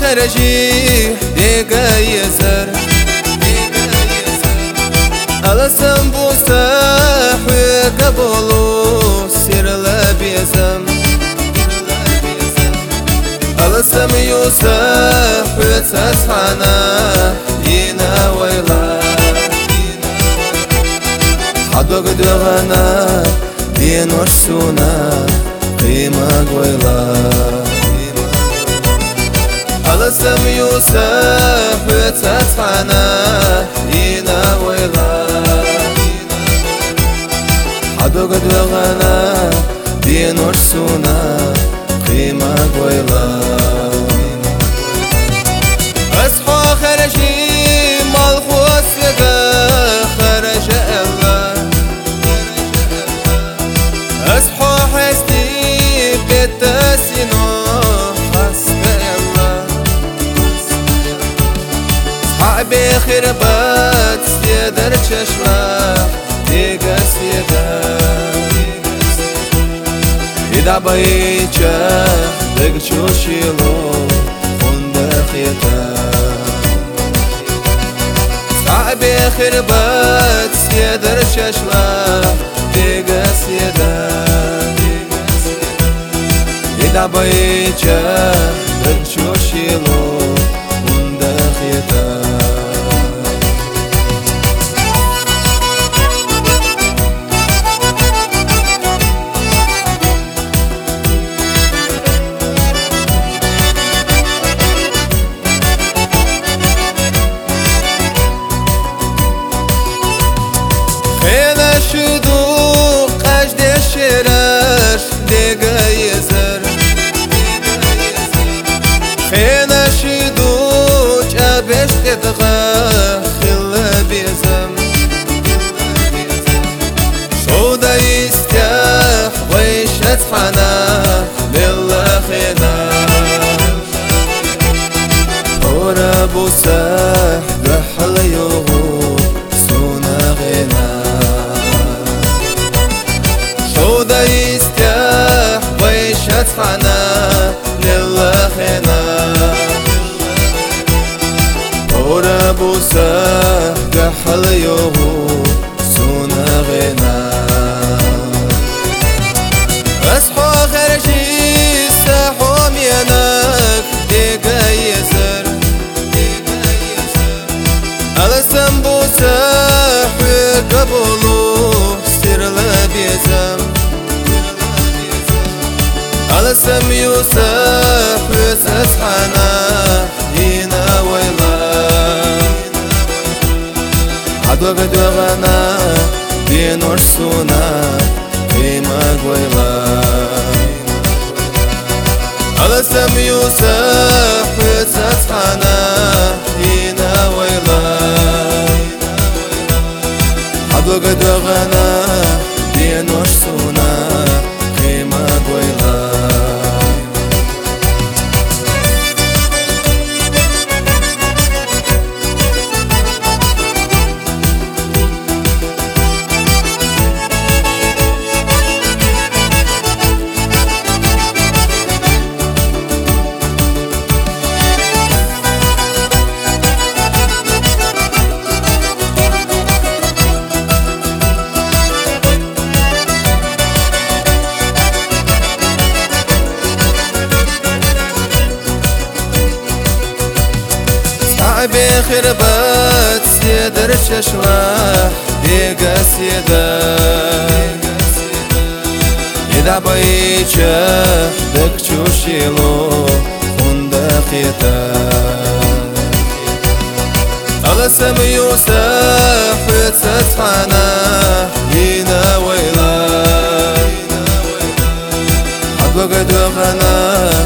خرجي ديقا يزر ألسم بوستح وقبلو سير لبيزم ألسم يوسف وتسحنا لينا ويلا حدوك دغنا دين ورسونا قيمة ويلا ألسم يوسف وتسحنا لينا ويلا حدوك دغنا دين ورسونا قيمة ويلا أصحى خرجي مالخوص خرج الله أصحى حستي بتسينو حسب الله صحابي خربات سيدر تششلا ديقا سيدا إذا بيتشا دقشو شيلو خندقيتا صعبي خربات سيدر ششلا ديقا سيدا إذا بيتشا دقشو شيلو خندقيتا شدو قجد الشرش ديقا يزر خينا شدو جابش تدغى خل بيزم شودا يستيح ويشت حنا لله خينا ورا بوسح رحل يوغو سونا غينا شودا يستيح ويشت حنا لله خينا ورا بوسح رحل يوغو سونا غينا أصحى خرجي ساحو ميانك ديقا يزر ألسم بوسح وقبلو سير لبيزم ألسم يوسف وتسحنا لينا ويلا حدوك دغنا دين ورسونا قيمة ويلا ألسم يوسف وتسحنا لينا ويلا حدوك دغنا دين ورسونا قيمة ويلا صعبي خربات سيدر ششلا ديقا سيدا إذا بيتشا دقشو شيلو خندقيتا ألسم يوسف وتسحنا لينا ويلا حدوك دغنا